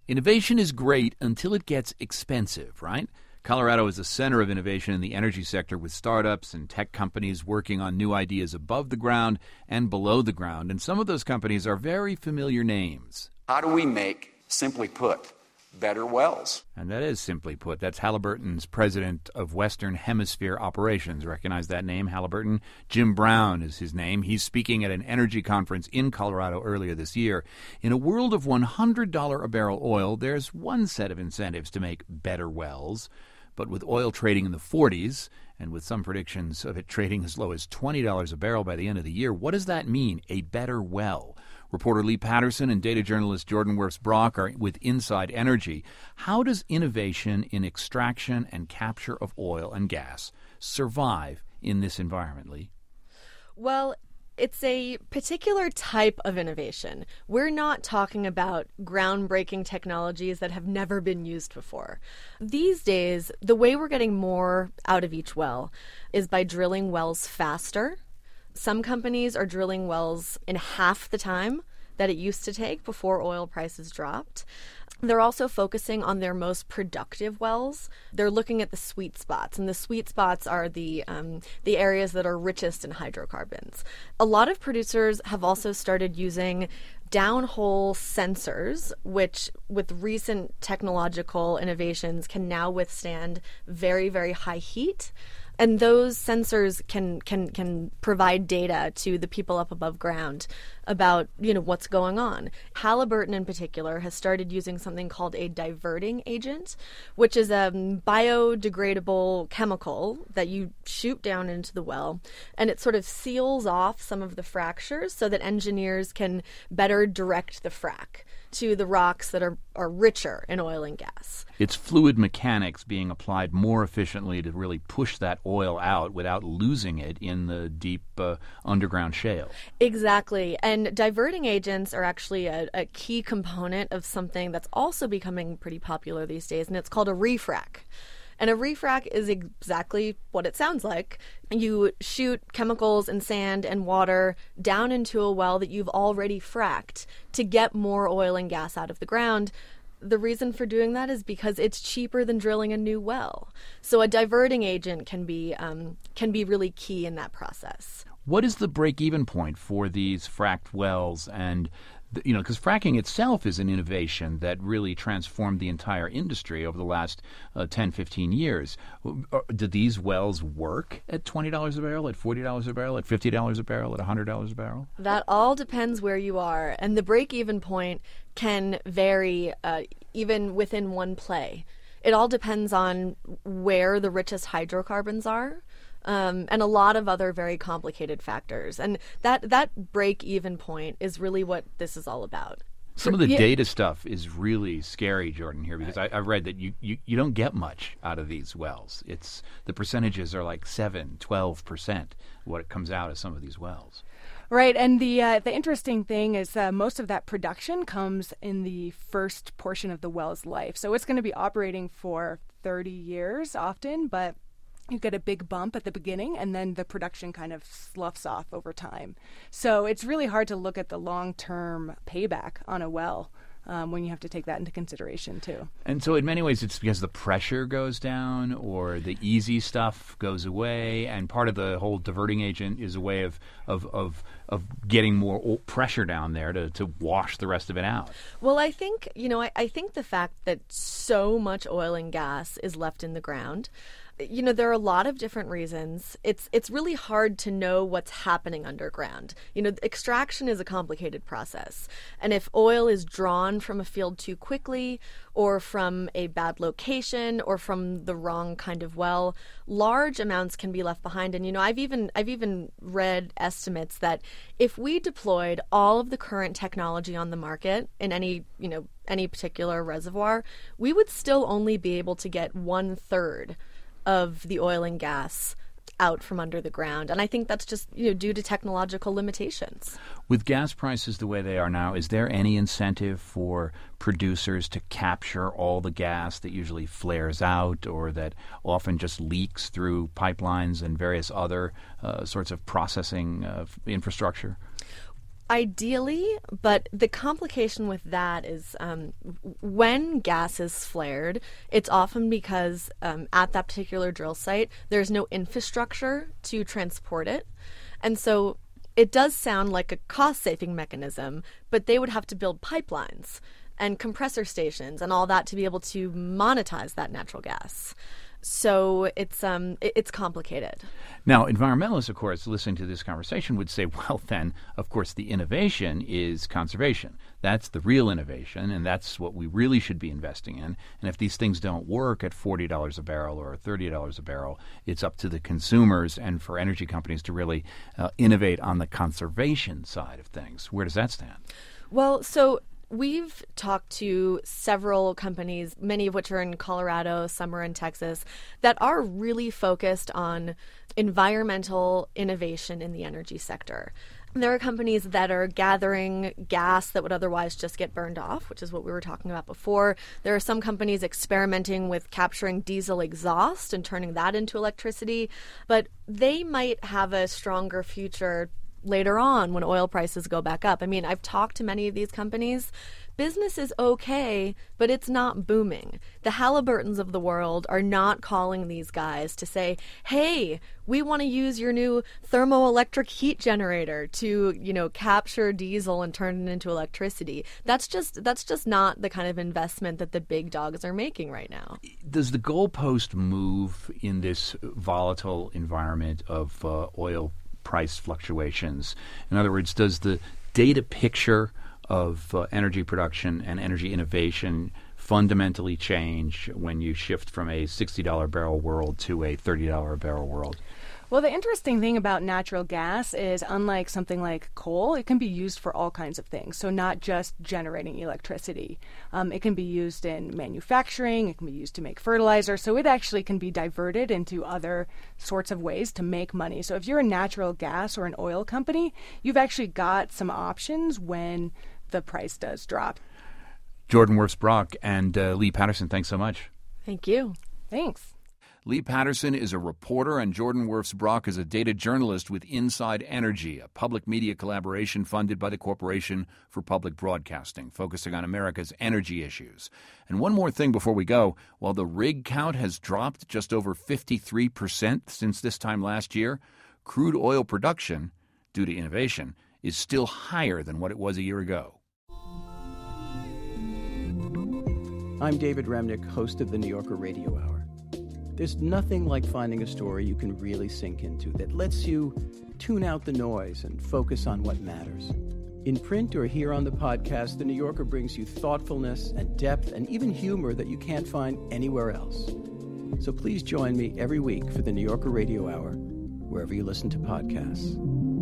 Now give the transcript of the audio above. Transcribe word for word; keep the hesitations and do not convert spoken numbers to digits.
Innovation is great until it gets expensive, right? Colorado is a center of innovation in the energy sector with startups and tech companies working on new ideas above the ground and below the ground. And some of those companies are very familiar names. How do we make, simply put, better wells? And that is simply put. That's Halliburton's president of Western Hemisphere Operations. Recognize that name, Halliburton? Jim Brown is his name. He's speaking at an energy conference in Colorado earlier this year. In a world of one hundred dollars a barrel oil, there's one set of incentives to make better wells. But with oil trading in the forties, and with some predictions of it trading as low as twenty dollars a barrel by the end of the year, what does that mean, a better well? Reporter Lee Patterson and data journalist Jordan Wirfs-Brock are with Inside Energy. How does innovation in extraction and capture of oil and gas survive in this environment, Lee? Well, it's a particular type of innovation. We're not talking about groundbreaking technologies that have never been used before. These days, the way we're getting more out of each well is by drilling wells faster. Some companies are drilling wells in half the time that it used to take before oil prices dropped. They're also focusing on their most productive wells. They're looking at the sweet spots, and the sweet spots are the um, the areas that are richest in hydrocarbons. A lot of producers have also started using downhole sensors, which with recent technological innovations can now withstand very, very high heat. And those sensors can, can can provide data to the people up above ground about, you know, what's going on. Halliburton in particular has started using something called a diverting agent, which is a biodegradable chemical that you shoot down into the well, and it sort of seals off some of the fractures so that engineers can better direct the frac to the rocks that are, are richer in oil and gas. It's fluid mechanics being applied more efficiently to really push that oil out without losing it in the deep uh, underground shale. Exactly. And diverting agents are actually a, a key component of something that's also becoming pretty popular these days, and it's called a refrac. And a refrac is exactly what it sounds like. You shoot chemicals and sand and water down into a well that you've already fracked to get more oil and gas out of the ground. The reason for doing that is because it's cheaper than drilling a new well. So a diverting agent can be um, can be really key in that process. What is the break-even point for these fracked wells? And you know, because fracking itself is an innovation that really transformed the entire industry over the last uh, ten, fifteen years. Do these wells work at twenty dollars a barrel, at forty dollars a barrel, at fifty dollars a barrel, at one hundred dollars a barrel? That all depends where you are. And the break-even point can vary uh, even within one play. It all depends on where the richest hydrocarbons are. Um, and a lot of other very complicated factors. And that, that break-even point is really what this is all about. Some of the Yeah. data stuff is really scary, Jordan, here, because I, I read that you, you, you don't get much out of these wells. It's the percentages are like seven, twelve percent what it comes out of some of these wells. Right, and the uh, the interesting thing is uh, most of that production comes in the first portion of the well's life. So it's going to be operating for thirty years often, but you get a big bump at the beginning, and then the production kind of sloughs off over time. So it's really hard to look at the long-term payback on a well um, when you have to take that into consideration, too. And so in many ways it's because the pressure goes down or the easy stuff goes away, and part of the whole diverting agent is a way of of of, of getting more pressure down there to, to wash the rest of it out. Well, I think, you know, I, I think the fact that so much oil and gas is left in the ground, you know, there are a lot of different reasons. It's it's really hard to know what's happening underground. You know, extraction is a complicated process. And if oil is drawn from a field too quickly, or from a bad location, or from the wrong kind of well, large amounts can be left behind. And, you know, I've even I've even read estimates that if we deployed all of the current technology on the market in any, you know, any particular reservoir, we would still only be able to get one third of the oil and gas out from under the ground. And I think that's just, you know, due to technological limitations. With gas prices the way they are now, is there any incentive for producers to capture all the gas that usually flares out or that often just leaks through pipelines and various other uh, sorts of processing uh, infrastructure? Ideally, but the complication with that is um, when gas is flared, it's often because um, at that particular drill site, there's no infrastructure to transport it. And so it does sound like a cost-saving mechanism, but they would have to build pipelines and compressor stations and all that to be able to monetize that natural gas. So it's um it's complicated. Now, environmentalists, of course, listening to this conversation would say, well, then, of course, the innovation is conservation. That's the real innovation, and that's what we really should be investing in. And if these things don't work at forty dollars a barrel or thirty dollars a barrel, it's up to the consumers and for energy companies to really uh, innovate on the conservation side of things. Where does that stand? Well, so we've talked to several companies, many of which are in Colorado, some are in Texas, that are really focused on environmental innovation in the energy sector. There are companies that are gathering gas that would otherwise just get burned off, which is what we were talking about before. There are some companies experimenting with capturing diesel exhaust and turning that into electricity, but they might have a stronger future later on when oil prices go back up. I mean, I've talked to many of these companies. Business is okay, but it's not booming. The Halliburtons of the world are not calling these guys to say, hey, we want to use your new thermoelectric heat generator to, you know, capture diesel and turn it into electricity. That's just that's just not the kind of investment that the big dogs are making right now. Does the goalpost move in this volatile environment of uh, oil price fluctuations? In other words, does the data picture of uh, energy production and energy innovation fundamentally change when you shift from a sixty dollars barrel world to a thirty dollars barrel world? Well, the interesting thing about natural gas is, unlike something like coal, it can be used for all kinds of things. So not just generating electricity. Um, it can be used in manufacturing. It can be used to make fertilizer. So it actually can be diverted into other sorts of ways to make money. So if you're a natural gas or an oil company, you've actually got some options when the price does drop. Jordan Wirfs-Brock and uh, Leigh Paterson, thanks so much. Thank you. Thanks. Leigh Paterson is a reporter, and Jordan Wirfs-Brock is a data journalist with Inside Energy, a public media collaboration funded by the Corporation for Public Broadcasting, focusing on America's energy issues. And one more thing before we go. While the rig count has dropped just over fifty-three percent since this time last year, crude oil production, due to innovation, is still higher than what it was a year ago. I'm David Remnick, host of the New Yorker Radio Hour. There's nothing like finding a story you can really sink into that lets you tune out the noise and focus on what matters. In print or here on the podcast, The New Yorker brings you thoughtfulness and depth and even humor that you can't find anywhere else. So please join me every week for the New Yorker Radio Hour, wherever you listen to podcasts.